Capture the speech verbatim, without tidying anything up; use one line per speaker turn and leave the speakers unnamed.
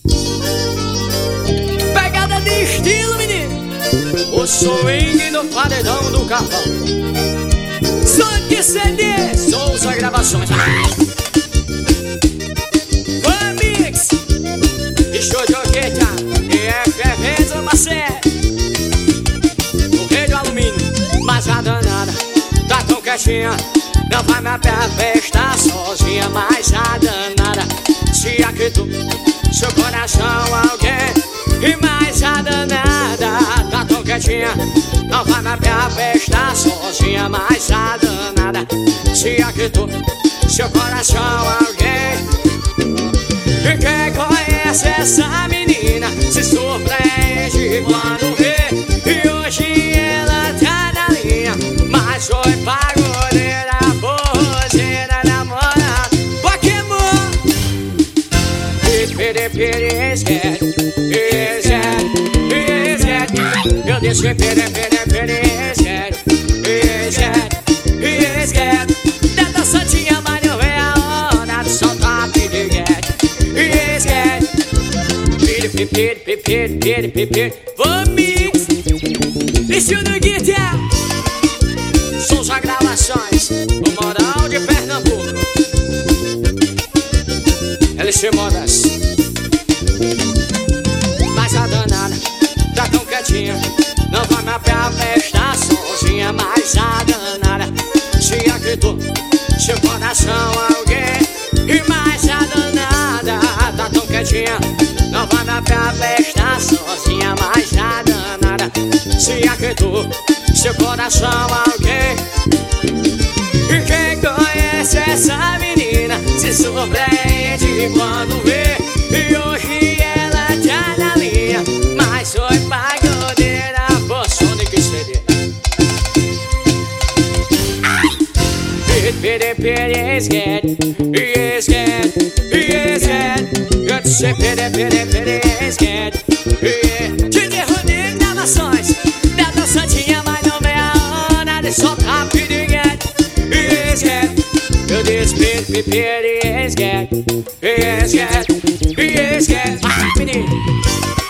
Pegada de estilo, menino. O swing no paredão do carvão. Som de C D, Souza Gravações. Famix, Estúdio Queta e F F do Macé. No rei do alumínio, mas a danada tá tão quietinha. Não vai me apertar sozinha, mas a danada se aquietou seu coração alguém. E mais a danada tá tão quietinha. Não vai me apertar sozinha, mas a danada se aquietou seu coração alguém. E quem conhece essa menina se surpreende quando vê. E hoje ela tá na linha, mas foi pagodeira, forrozeira, namorada, Pokémon. E pere, pere, esquece, esquece, esquece. Eu disse que pere, pere, pere, esquece, esquece, esquece. Da dançadinha, mas não é a hora de soltar piriguete. Esquece, pere, pere, pere, pere, pere, pere, pere. Famix, Estúdio Guitar, Souza Gravações, o Moral de Pernambuco, L C Modas. Mas a danada tá tão quietinha, não vai me apertar sozinha, mas a danada se aquietou seu coração alguém. E mais a danada tá tão quietinha, não vai me apertar sozinha, mas a danada se aquietou seu coração alguém. E quem conhece essa menina se surpreende quando vê. E hoje ela tá na linha, mas foi pagodeira, por Sonic C D. Pere, pere, esquece, esquece, esquece. Eu disse pere, pere, pere, esquece. T D Rodrigo Gravações, da dançadinha, mas não é a hora de soltar piriguete. Esquece, eu disse pere, pere, esquece, esquece, esquece. Vai, menino.